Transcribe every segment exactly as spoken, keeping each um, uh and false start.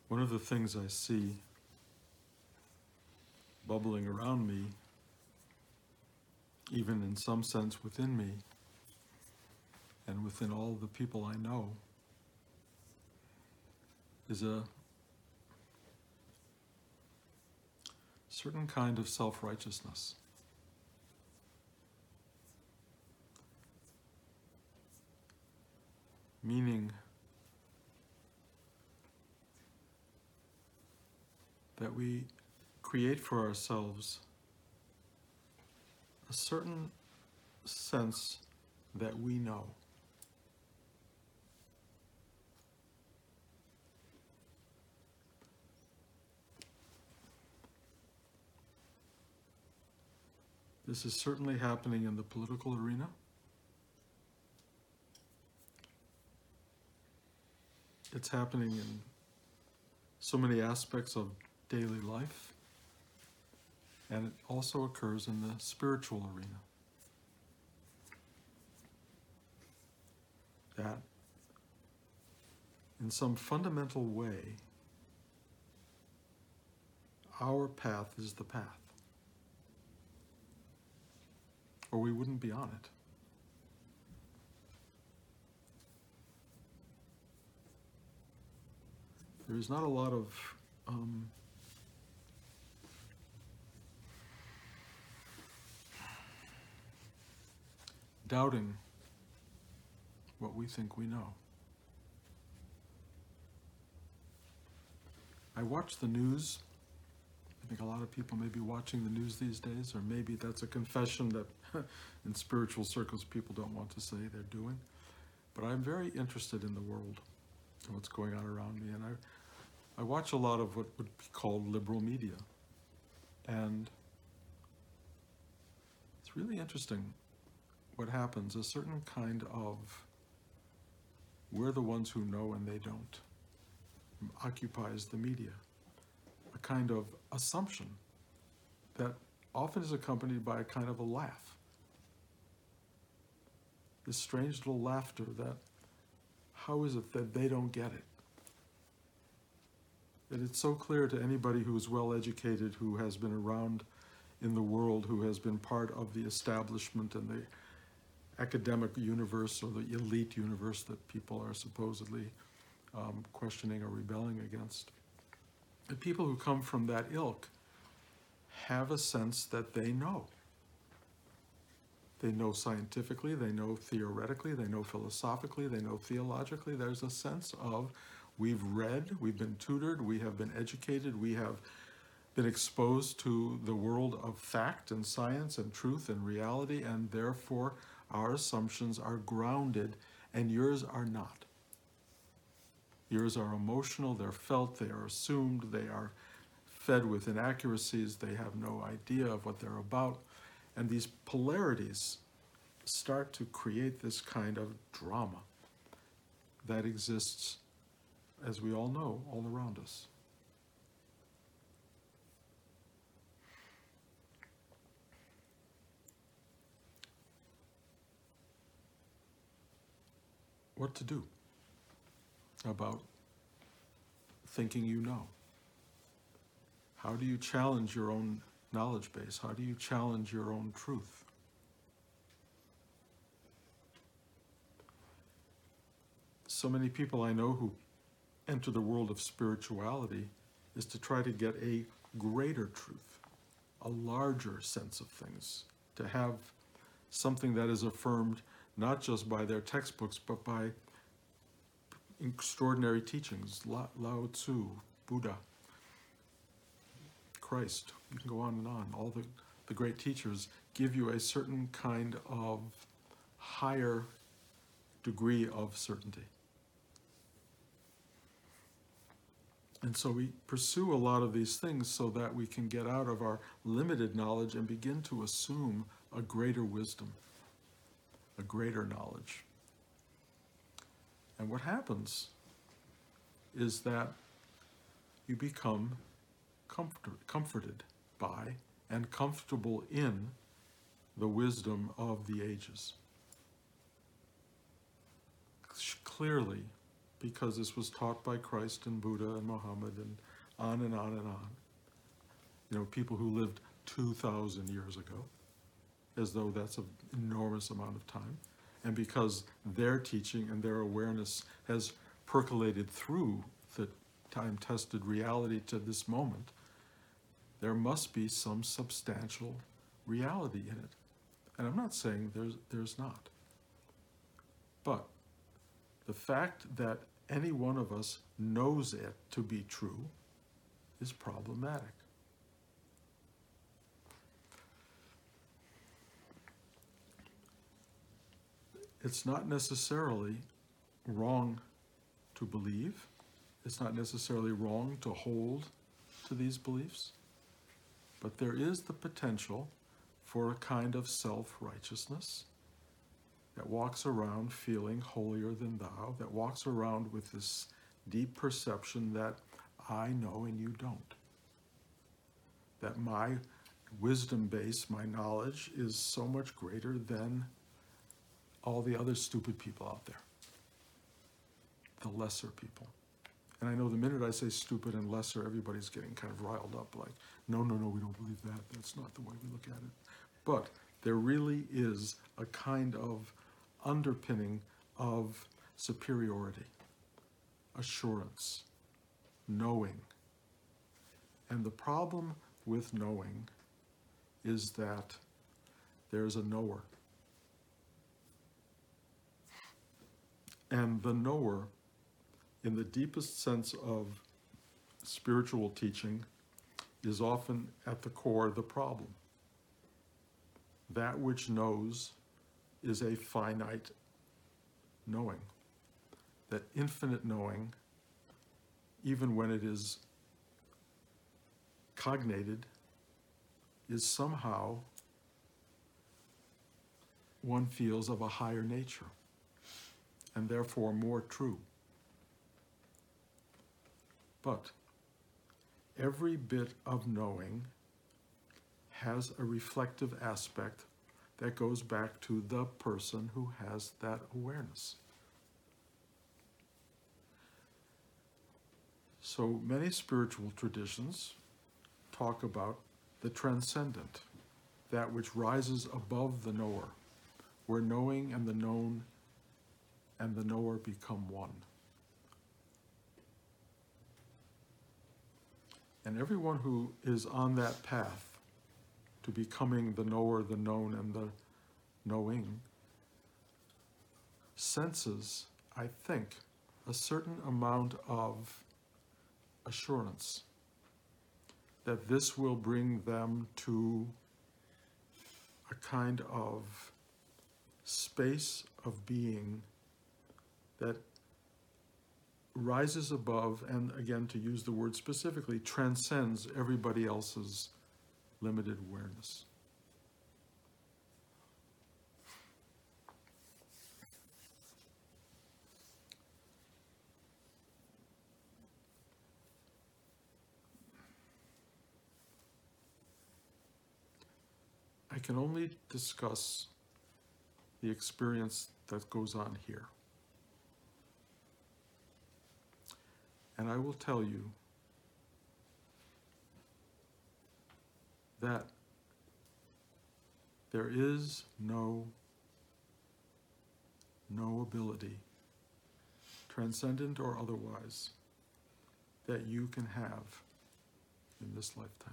One of the things I see bubbling around me, even in some sense within me, and within all the people I know, is a certain kind of self-righteousness. Meaning that we create for ourselves a certain sense that we know. This is certainly happening in the political arena. It's happening in so many aspects of daily life, and it also occurs in the spiritual arena. That in some fundamental way, our path is the path, or we wouldn't be on it. There is not a lot of um, doubting what we think we know. I watch the news. I think a lot of people may be watching the news these days, or maybe that's a confession that in spiritual circles people don't want to say they're doing. But I'm very interested in the world and what's going on around me, and I, I watch a lot of what would be called liberal media. And it's really interesting what happens. A certain kind of, we're the ones who know and they don't, occupies the media. A kind of assumption that often is accompanied by a kind of a laugh. This strange little laughter that, how is it that they don't get it? That it's so clear to anybody who is well educated, who has been around in the world, who has been part of the establishment and the academic universe or the elite universe that people are supposedly um, questioning or rebelling against. The people who come from that ilk have a sense that they know. They know scientifically, they know theoretically, they know philosophically, they know theologically. There's a sense of, we've read, we've been tutored, we have been educated, we have been exposed to the world of fact and science and truth and reality, and therefore our assumptions are grounded and yours are not. Yours are emotional, they're felt, they are assumed, they are fed with inaccuracies, they have no idea of what they're about. And these polarities start to create this kind of drama that exists, as we all know, all around us. What to do about thinking you know? How do you challenge your own knowledge base? How do you challenge your own truth? So many people I know who enter the world of spirituality is to try to get a greater truth, a larger sense of things, to have something that is affirmed not just by their textbooks, but by extraordinary teachings, Lao, Lao Tzu, Buddha, Christ, you can go on and on. All the, the great teachers give you a certain kind of higher degree of certainty. And so we pursue a lot of these things so that we can get out of our limited knowledge and begin to assume a greater wisdom, a greater knowledge. And what happens is that you become comfort, comforted by and comfortable in the wisdom of the ages. Clearly, because this was taught by Christ and Buddha and Muhammad and on and on and on. You know, people who lived two thousand years ago, as though that's an enormous amount of time. And because their teaching and their awareness has percolated through the time-tested reality to this moment, there must be some substantial reality in it. And I'm not saying there's, there's not. But the fact that any one of us knows it to be true is problematic. It's not necessarily wrong to believe. It's not necessarily wrong to hold to these beliefs. But there is the potential for a kind of self-righteousness that walks around feeling holier than thou, that walks around with this deep perception that I know and you don't. That my wisdom base, my knowledge, is so much greater than all the other stupid people out there, the lesser people. And I know the minute I say stupid and lesser, everybody's getting kind of riled up, like, no, no, no, we don't believe that. That's not the way we look at it. But there really is a kind of underpinning of superiority, assurance, knowing. And the problem with knowing is that there's a knower. And the knower, in the deepest sense of spiritual teaching, is often at the core of the problem. That which knows is a finite knowing. That infinite knowing, even when it is cognated, is somehow, one feels, of a higher nature, and therefore more true. But every bit of knowing has a reflective aspect that goes back to the person who has that awareness. So many spiritual traditions talk about the transcendent, that which rises above the knower, where knowing and the known and the knower become one. And everyone who is on that path to becoming the knower, the known, and the knowing senses, I think, a certain amount of assurance that this will bring them to a kind of space of being that rises above, and again, to use the word specifically, transcends everybody else's limited awareness. I can only discuss the experience that goes on here. And I will tell you that there is no, no ability, transcendent or otherwise, that you can have in this lifetime.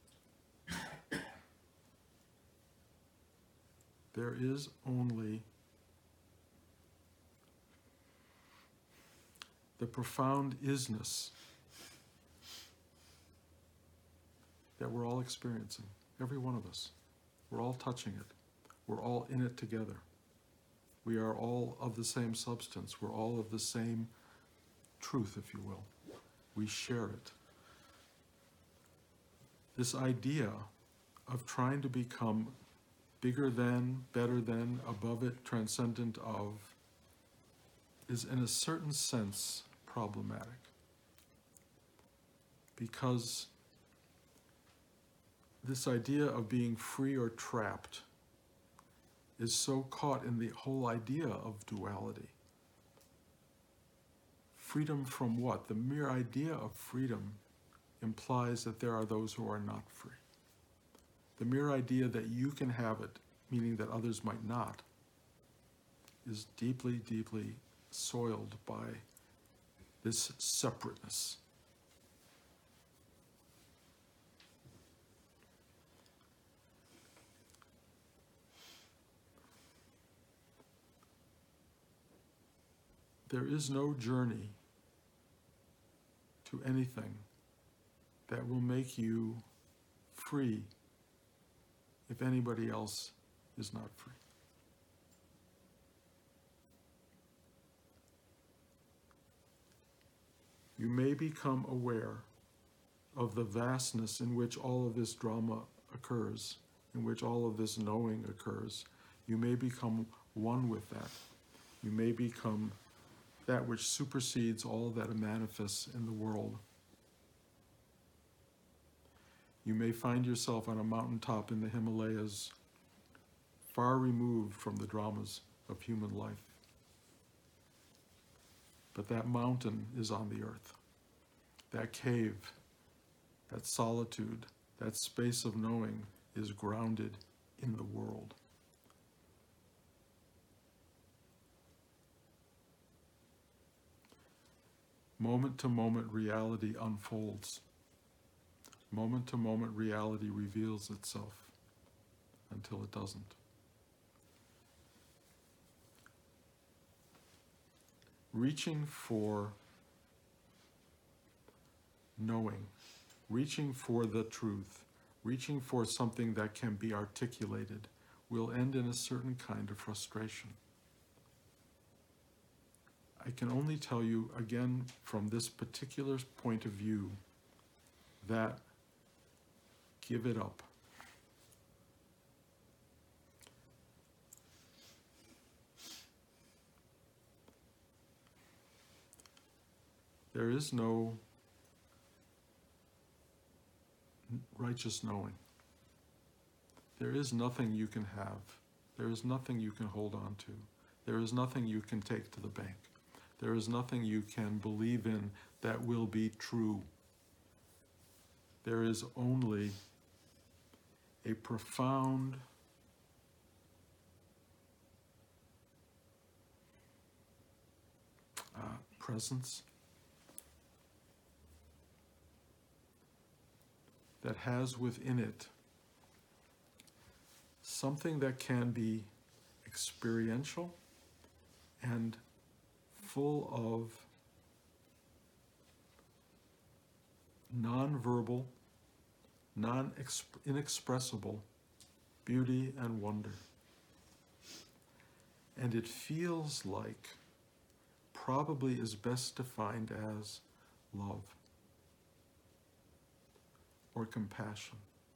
There is only the profound isness that we're all experiencing, every one of us. We're all touching it. We're all in it together. We are all of the same substance. We're all of the same truth, if you will. We share it. This idea of trying to become bigger than, better than, above it, transcendent of, is in a certain sense problematic. Because this idea of being free or trapped is so caught in the whole idea of duality. Freedom from what? The mere idea of freedom implies that there are those who are not free. The mere idea that you can have it, meaning that others might not, is deeply, deeply soiled by this separateness. There is no journey to anything that will make you free if anybody else is not free. You may become aware of the vastness in which all of this drama occurs, in which all of this knowing occurs. You may become one with that. You may become that which supersedes all that manifests in the world. You may find yourself on a mountaintop in the Himalayas, far removed from the dramas of human life. But that mountain is on the earth. That cave, that solitude, that space of knowing is grounded in the world. Moment to moment reality unfolds. Moment to moment reality reveals itself until it doesn't. Reaching for knowing, reaching for the truth, reaching for something that can be articulated will end in a certain kind of frustration. I can only tell you, again, from this particular point of view, that give it up. There is no righteous knowing. There is nothing you can have. There is nothing you can hold on to. There is nothing you can take to the bank. There is nothing you can believe in that will be true. There is only a profound uh, presence that has within it something that can be experiential and full of non-verbal, non-inexpressible beauty and wonder. And it feels like, probably is best defined as love or compassion,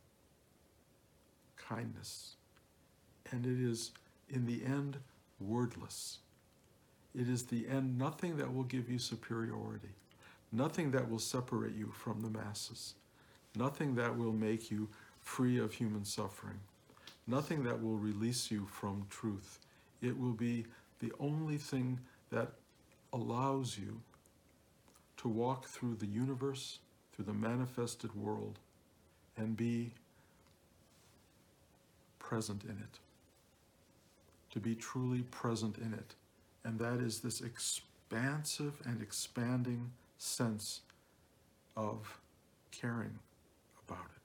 kindness. And it is, in the end, wordless. It is the end, nothing that will give you superiority, nothing that will separate you from the masses, nothing that will make you free of human suffering, nothing that will release you from truth. It will be the only thing that allows you to walk through the universe, through the manifested world, and be present in it, to be truly present in it. And that is this expansive and expanding sense of caring about it.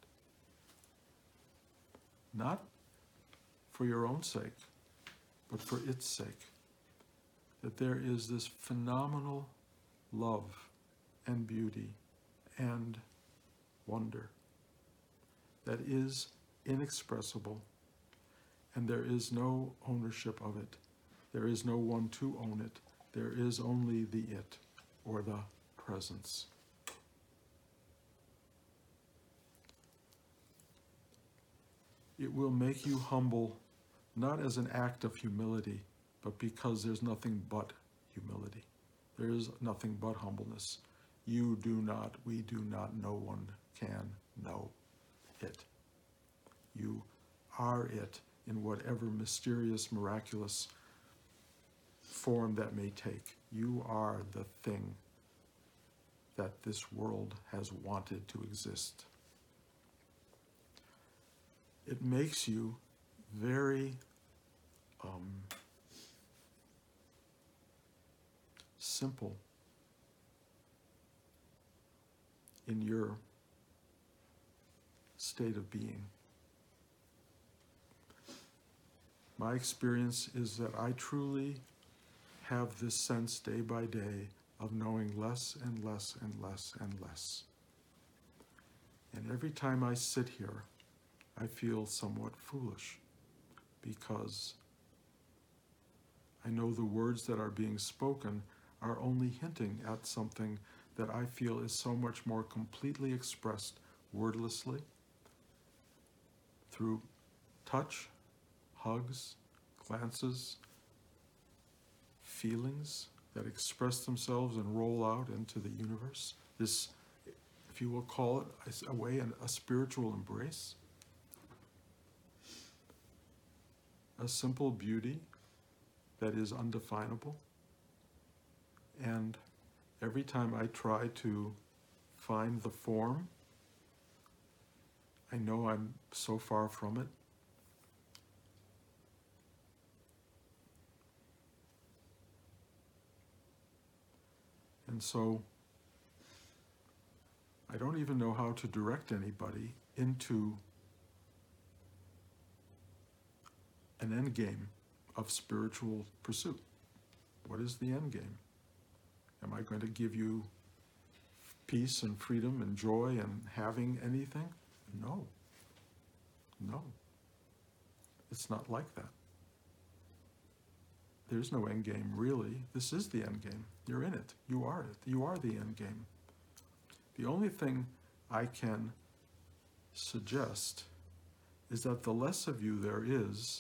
Not for your own sake, but for its sake. That there is this phenomenal love and beauty and wonder that is inexpressible, and there is no ownership of it. There is no one to own it. There is only the it, or the presence. It will make you humble, not as an act of humility, but because there's nothing but humility. There is nothing but humbleness. You do not, we do not, no one can know it. You are it in whatever mysterious, miraculous form that may take. You are the thing that this world has wanted to exist. It makes you very um, simple in your state of being. My experience is that I truly have this sense day by day of knowing less and less and less and less. And every time I sit here, I feel somewhat foolish because I know the words that are being spoken are only hinting at something that I feel is so much more completely expressed wordlessly through touch, hugs, glances, feelings that express themselves and roll out into the universe. This, if you will call it a way, a spiritual embrace. A simple beauty that is undefinable. And every time I try to find the form, I know I'm so far from it. And so I don't even know how to direct anybody into an end game of spiritual pursuit. What is the end game? Am I going to give you peace and freedom and joy and having anything? No. No. It's not like that. There's no end game, really. This is the end game. You're in it. You are it. You are the end game. The only thing I can suggest is that the less of you there is,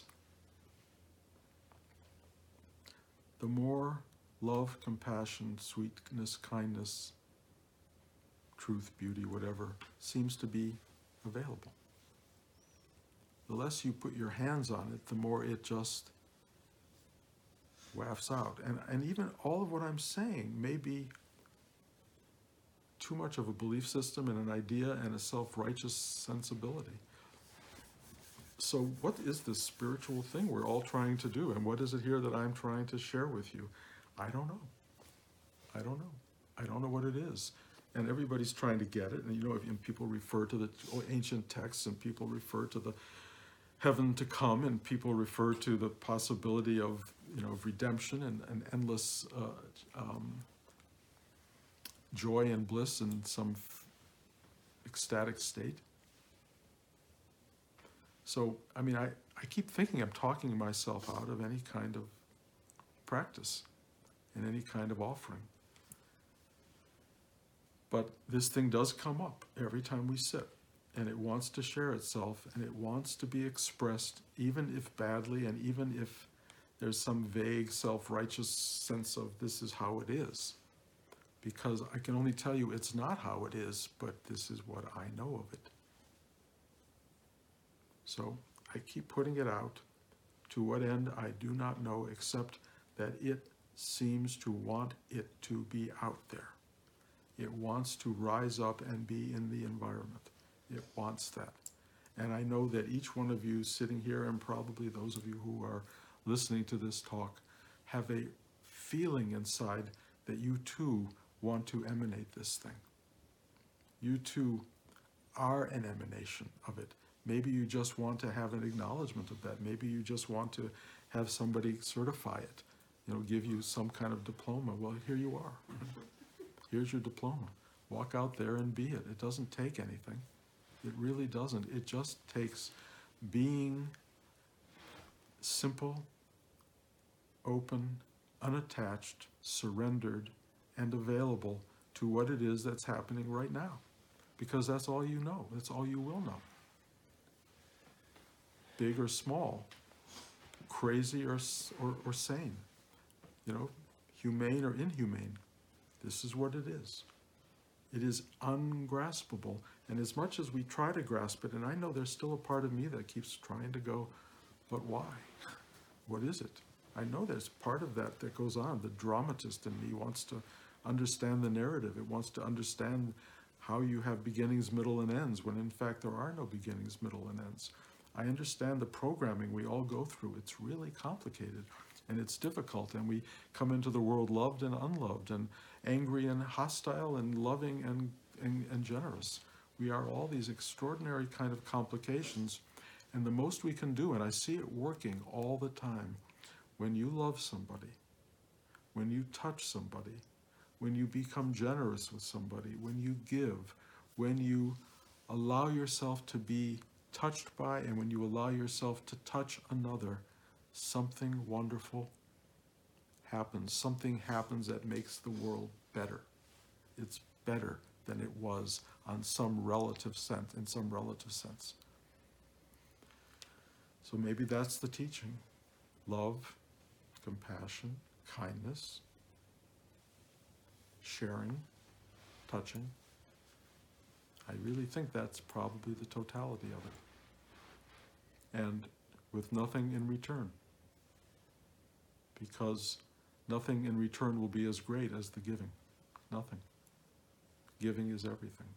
the more love, compassion, sweetness, kindness, truth, beauty, whatever, seems to be available. The less you put your hands on it, the more it just wafts out. And, and even all of what I'm saying may be too much of a belief system and an idea and a self-righteous sensibility. So what is this spiritual thing we're all trying to do? And what is it here that I'm trying to share with you? I don't know. I don't know. I don't know what it is. And everybody's trying to get it. And you know, if and people refer to the ancient texts, and people refer to the heaven to come, and people refer to the possibility of, you know, of redemption and, and endless uh, um, joy and bliss in some f- ecstatic state. So, I mean, I, I keep thinking I'm talking myself out of any kind of practice and any kind of offering. But this thing does come up every time we sit, and it wants to share itself, and it wants to be expressed, even if badly, and even if there's some vague self-righteous sense of this is how it is. Because I can only tell you it's not how it is, but this is what I know of it. So I keep putting it out. To what end, I do not know, except that it seems to want it to be out there. It wants to rise up and be in the environment. It wants that. And I know that each one of you sitting here, and probably those of you who are listening to this talk, have a feeling inside that you too want to emanate this thing. You too are an emanation of it. Maybe you just want to have an acknowledgement of that. Maybe you just want to have somebody certify it, you know, give you some kind of diploma. Well, here you are. Here's your diploma. Walk out there and be it. It doesn't take anything. It really doesn't. It just takes being simple, open, unattached, surrendered, and available to what it is that's happening right now. Because that's all you know. That's all you will know. Big or small, crazy or, or, or sane, you know, humane or inhumane. This is what it is. It is ungraspable. And as much as we try to grasp it, and I know there's still a part of me that keeps trying to go, but why? What is it? I know there's part of that that goes on. The dramatist in me wants to understand the narrative. It wants to understand how you have beginnings, middle, and ends, when in fact there are no beginnings, middle, and ends. I understand the programming we all go through. It's really complicated and it's difficult, and we come into the world loved and unloved, and angry and hostile, and loving and, and, and generous. We are all these extraordinary kind of complications, and the most we can do, and I see it working all the time, when you love somebody, when you touch somebody, when you become generous with somebody, when you give, when you allow yourself to be touched by, and when you allow yourself to touch another, something wonderful happens. Something happens that makes the world better. It's better than it was on some relative sense, in some relative sense. So maybe that's the teaching. Love, compassion, kindness, sharing, touching. I really think that's probably the totality of it. And with nothing in return. Because nothing in return will be as great as the giving. Nothing. Giving is everything.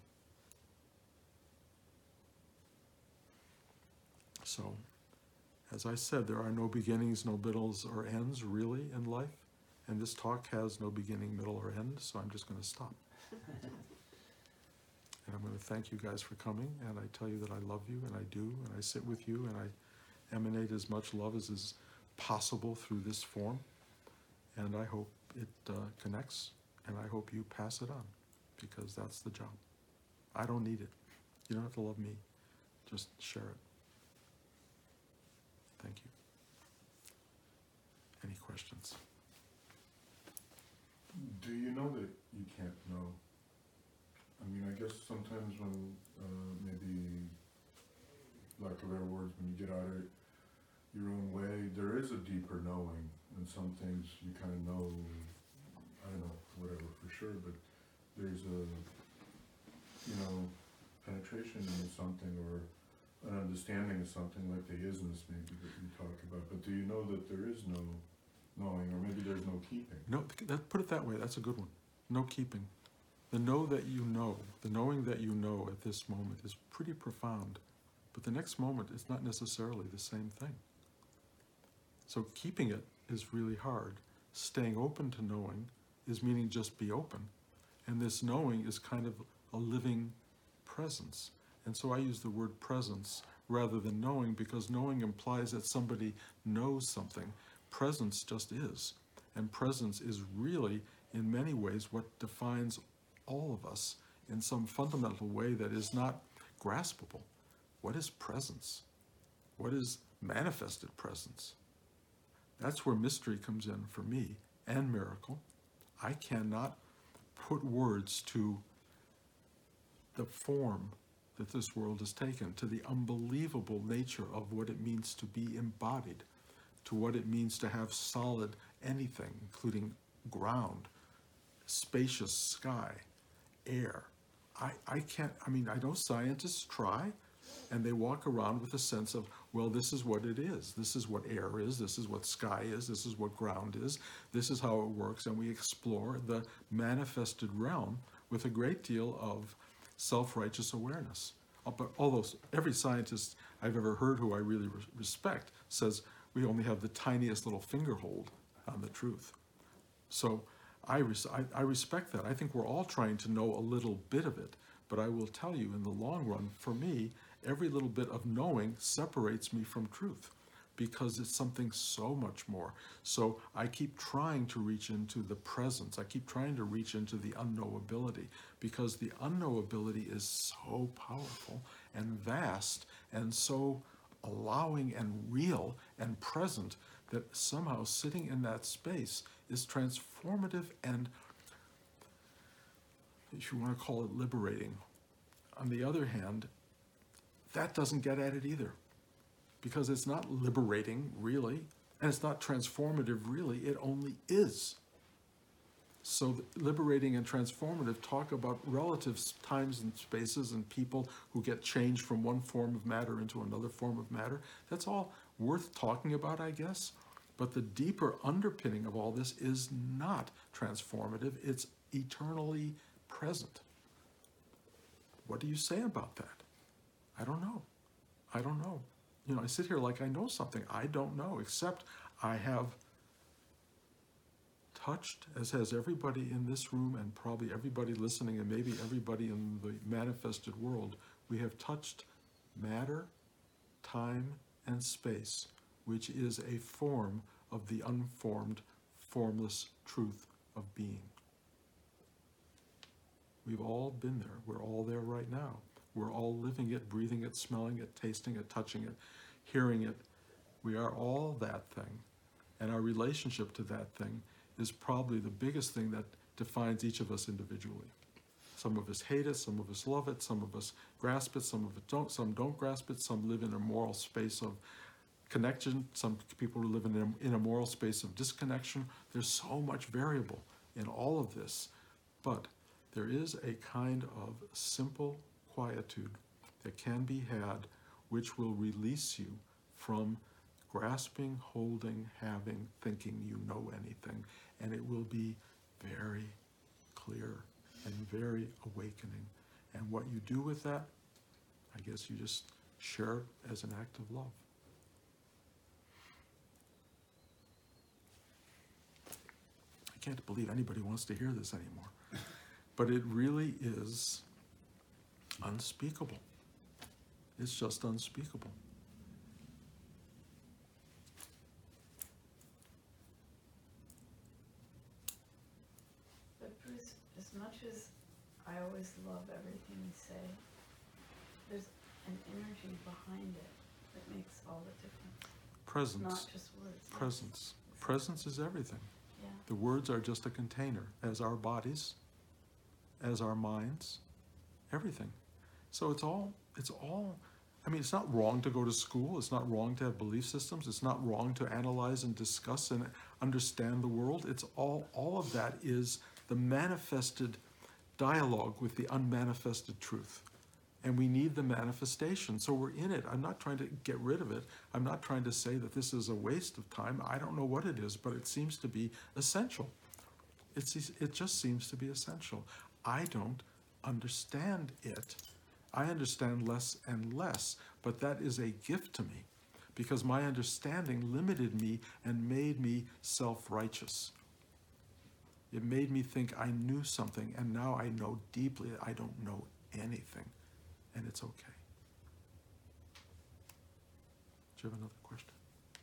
So, as I said, there are no beginnings, no middles or ends really in life. And this talk has no beginning, middle, or end, so I'm just going to stop. And I'm going to thank you guys for coming, and I tell you that I love you, and I do, and I sit with you, and I emanate as much love as is possible through this form. And I hope it uh, connects, and I hope you pass it on, because that's the job. I don't need it. You don't have to love me. Just share it. Thank you. Any questions? Do you know that you can't know? I mean, I guess sometimes when, uh, maybe, lack of better words, when you get out of your own way, there is a deeper knowing, and some things you kind of know, I don't know, whatever for sure, but there's a, you know, penetration into something, or an understanding of something, like the isness maybe that you talk about. But do you know that there is no knowing, or maybe there's no keeping? No, that, put it that way. That's a good one. No keeping. The know that you know, the knowing that you know at this moment is pretty profound, but the next moment is not necessarily the same thing. So keeping it is really hard. Staying open to knowing is meaning just be open. And this knowing is kind of a living presence. And so I use the word presence rather than knowing, because knowing implies that somebody knows something. Presence just is. And presence is really, in many ways, what defines all of us in some fundamental way that is not graspable. What is presence? What is manifested presence? That's where mystery comes in for me, and miracle. I cannot put words to the form that this world has taken, to the unbelievable nature of what it means to be embodied, to what it means to have solid anything, including ground, spacious sky, air. I, I can't, I mean, I know scientists try, and they walk around with a sense of, well, this is what it is. This is what air is. This is what sky is. This is what ground is. This is how it works. And we explore the manifested realm with a great deal of self-righteous awareness. Uh, But although every scientist I've ever heard who I really re- respect says we only have the tiniest little finger hold on the truth. So I, res- I, I respect that. I think we're all trying to know a little bit of it. But I will tell you, in the long run, for me, every little bit of knowing separates me from truth, because it's something so much more. So I keep trying to reach into the presence. I keep trying to reach into the unknowability, because the unknowability is so powerful and vast and so allowing and real and present that somehow sitting in that space is transformative and, if you want to call it, liberating. On the other hand, that doesn't get at it either, because it's not liberating, really, and it's not transformative, really. It only is. So liberating and transformative talk about relative times and spaces and people who get changed from one form of matter into another form of matter. That's all worth talking about, I guess. But the deeper underpinning of all this is not transformative, it's eternally present. What do you say about that? I don't know. I don't know. You know, I sit here like I know something. I don't know, except I have touched, as has everybody in this room and probably everybody listening and maybe everybody in the manifested world, we have touched matter, time, and space, which is a form of the unformed, formless truth of being. We've all been there. We're all there right now. We're all living it, breathing it, smelling it, tasting it, touching it, hearing it. We are all that thing. And our relationship to that thing is probably the biggest thing that defines each of us individually. Some of us hate it, some of us love it, some of us grasp it, some of us don't, some don't grasp it, some live in a moral space of connection, some people live in a, in a moral space of disconnection. There's so much variable in all of this, but there is a kind of simple quietude that can be had which will release you from grasping, holding, having, thinking you know anything, and it will be very clear and very awakening. And what you do with that, I guess you just share it as an act of love. I can't believe anybody wants to hear this anymore. But it really is unspeakable. It's just unspeakable. But Bruce, as much as I always love everything you say, there's an energy behind it that makes all the difference. Presence. Not just words. Presence. Yes. Presence is everything. Yeah. The words are just a container, as our bodies, as our minds, everything. So it's all, it's all, I mean, it's not wrong to go to school. It's not wrong to have belief systems. It's not wrong to analyze and discuss and understand the world. It's all, all of that is the manifested dialogue with the unmanifested truth. And we need the manifestation, so we're in it. I'm not trying to get rid of it. I'm not trying to say that this is a waste of time. I don't know what it is, but it seems to be essential. It's, it just seems to be essential. I don't understand it. I understand less and less, but that is a gift to me because my understanding limited me and made me self-righteous. It made me think I knew something, and now I know deeply I don't know anything, and it's okay. Do you have another question?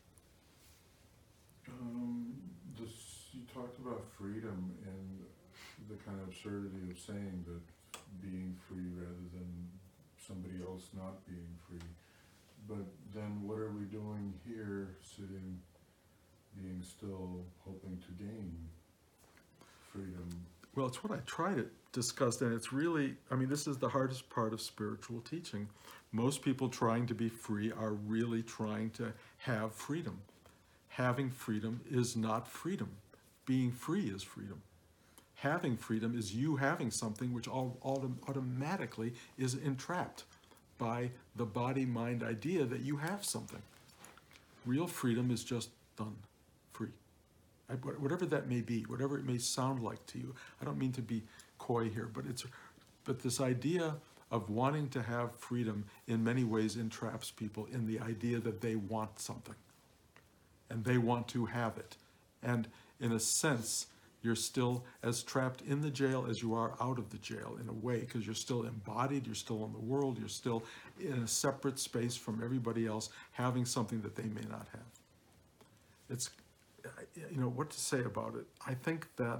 Um, this, you talked about freedom and the kind of absurdity of saying that being free rather than somebody else not being free. But then what are we doing here, sitting, being still, hoping to gain freedom? Well, it's what I try to discuss, and it's really, I mean, this is the hardest part of spiritual teaching. Most people trying to be free are really trying to have freedom. Having freedom is not freedom. Being free is freedom. Having freedom is you having something which all, all automatically is entrapped by the body-mind idea that you have something. Real freedom is just done, free. I, whatever that may be, whatever it may sound like to you. I don't mean to be coy here, but it's, but this idea of wanting to have freedom in many ways entraps people in the idea that they want something and they want to have it. And in a sense, you're still as trapped in the jail as you are out of the jail in a way, because you're still embodied, you're still in the world, you're still in a separate space from everybody else, having something that they may not have. It's, you know, what to say about it? I think that,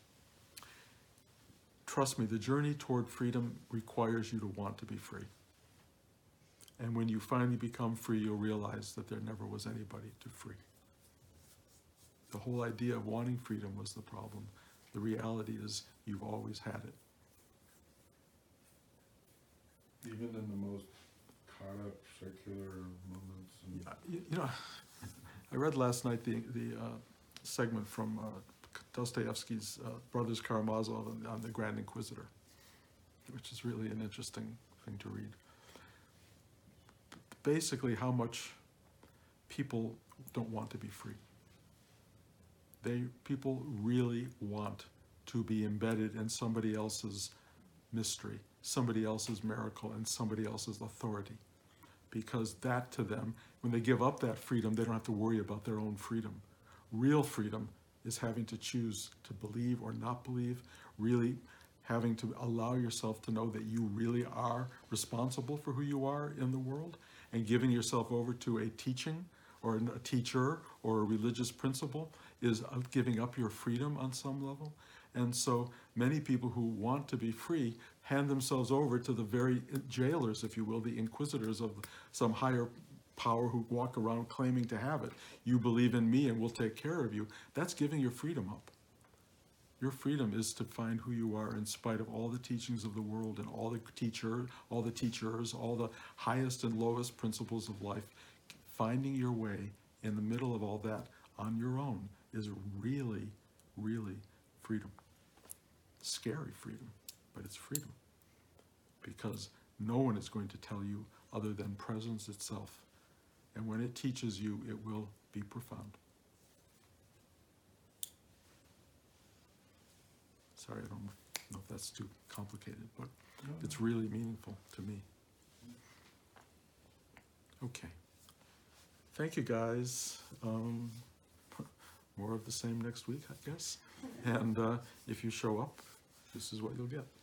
trust me, the journey toward freedom requires you to want to be free. And when you finally become free, you'll realize that there never was anybody to free. The whole idea of wanting freedom was the problem. The reality is you've always had it. Even in the most caught up secular moments. And Yeah, you, you know, I read last night the, the uh, segment from uh, Dostoevsky's uh, Brothers Karamazov on, on the Grand Inquisitor, which is really an interesting thing to read. Basically, how much people don't want to be free. They, people really want to be embedded in somebody else's mystery, somebody else's miracle, and somebody else's authority. Because that to them, when they give up that freedom, they don't have to worry about their own freedom. Real freedom is having to choose to believe or not believe, really having to allow yourself to know that you really are responsible for who you are in the world, and giving yourself over to a teaching or a teacher or a religious principle is giving up your freedom on some level. And so many people who want to be free hand themselves over to the very jailers, if you will, the inquisitors of some higher power who walk around claiming to have it. You believe in me and we'll take care of you. That's giving your freedom up. Your freedom is to find who you are in spite of all the teachings of the world and all the teacher, all the teachers, all the highest and lowest principles of life. Finding your way in the middle of all that on your own is really, really freedom. Scary freedom, but it's freedom. Because no one is going to tell you other than presence itself. And when it teaches you, it will be profound. Sorry, I don't know if that's too complicated, but No, it's really meaningful to me. Okay. Thank you, guys. Um, more of the same next week, I guess. And uh, if you show up, this is what you'll get.